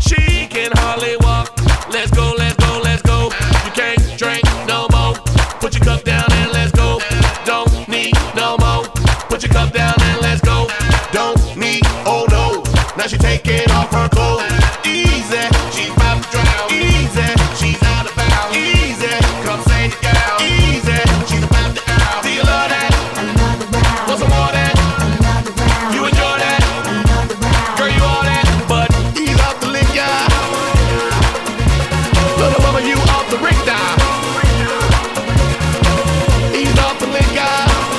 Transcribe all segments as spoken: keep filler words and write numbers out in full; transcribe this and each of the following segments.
She can hardly walk. Let's go, let's go, let's go. You can't drink no more. Put your cup down and let's go. Don't need no more. Put your cup down and let's go. Don't need, oh no. Now she taking off her clothes. Easy, she's about to drown. Easy, she's out of bounds. Easy, come say it, girl. Easy, she's about to out. Do you love that? Another round. Want some more of that? Another round. You enjoy that? Another round. Girl, you all that? But ease off the liquor. Little mama, you off the Rick dial. Ease off the liquor.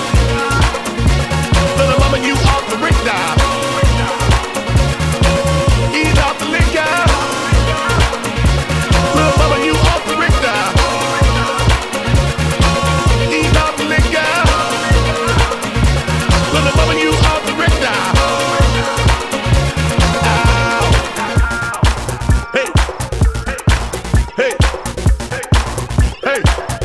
Little mama, you off the Rick dial. Ease off the liquor. Little mama, you off the Rick dial. Ease off the liquor. Little mama, you off the Rick dial. Ow. Hey. Hey. Hey.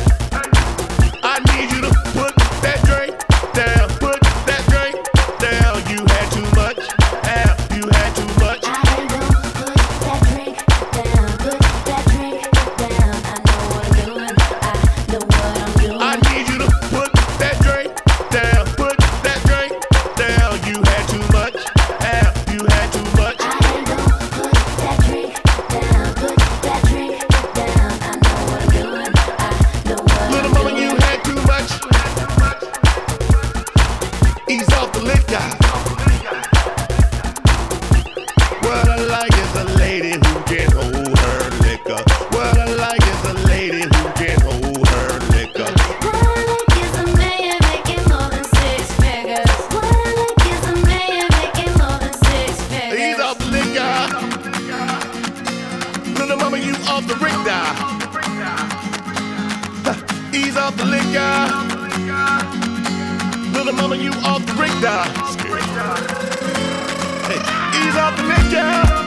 I need you to put that drink down. Put that drink down. You had too much. Ow, you had too much. I don't put that drink down. Put that drink down. I know what I'm doing. I know what I'm doing. I need you to put that drink down. Put that drink down. You had too much. Ow, you had too much. I don't put that drink down. Put that drink down. I know what I'm doing. I know what I'm Little mama, doing. you had too much. Ease off the liquor. What I like is a lady who can hold her liquor. What I like is a lady who can hold her liquor. What I like is a man making more than six figures. What I like is a man making more than six figures. Ease off the liquor. Little mama, you off the Rick dial. Huh, ease off the liquor. Little mama, you off the Rick dial. Hey, ease off the liquor.